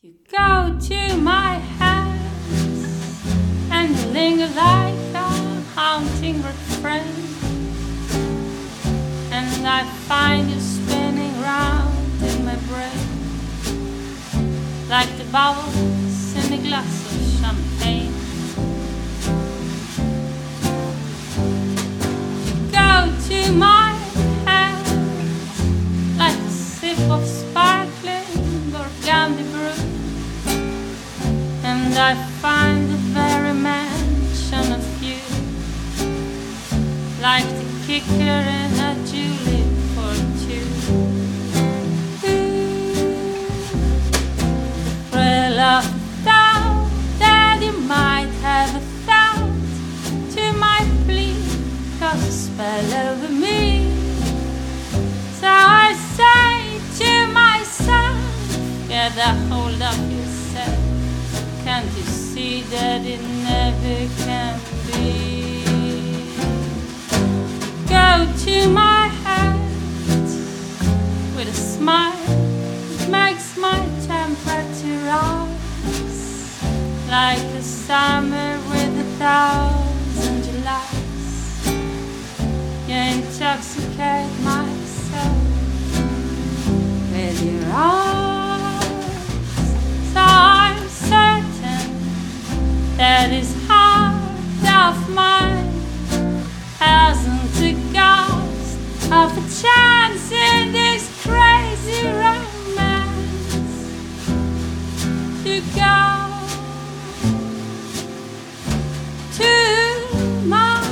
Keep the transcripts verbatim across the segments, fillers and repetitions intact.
You go to my hands and you linger like a haunting refrain, and I find you spinning round in my brain like the bubbles in a glass of champagne. You go to my hands like a sip of sparkling burgundy brew, and I find the very mention of you like the kicker in a julep for two. The thrill of doubt that you might have a thought to my plea cause a spell over me. So I say to myself, get a hold of yourself. Can't you see that it never can be? Go to my hands with a smile that makes my temperature rise like a summer with a thousand Julys. You intoxicate my soul with your arms. So I'm certain that this heart of mine hasn't a ghost of a chance in this crazy romance to go to my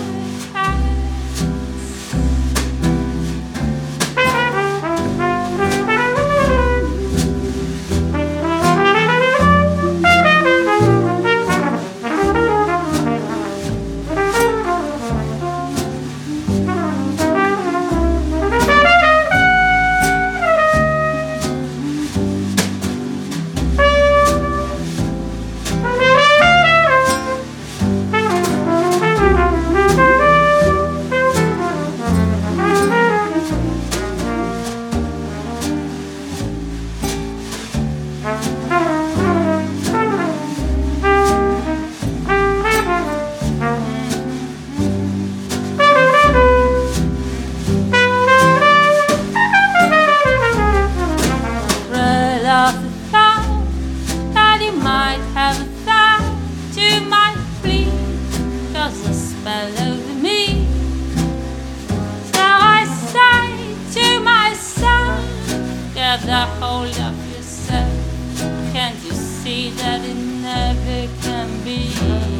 over me. So I say to myself, get a hold of yourself. Can't you see that it never can be?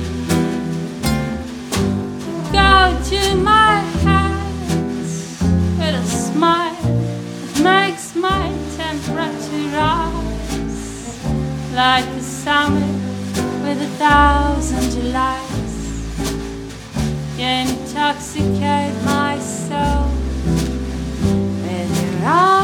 Go to my hands with a smile that makes my temperature rise like a summer with a thousand Julys. You intoxicate my soul with your eyes.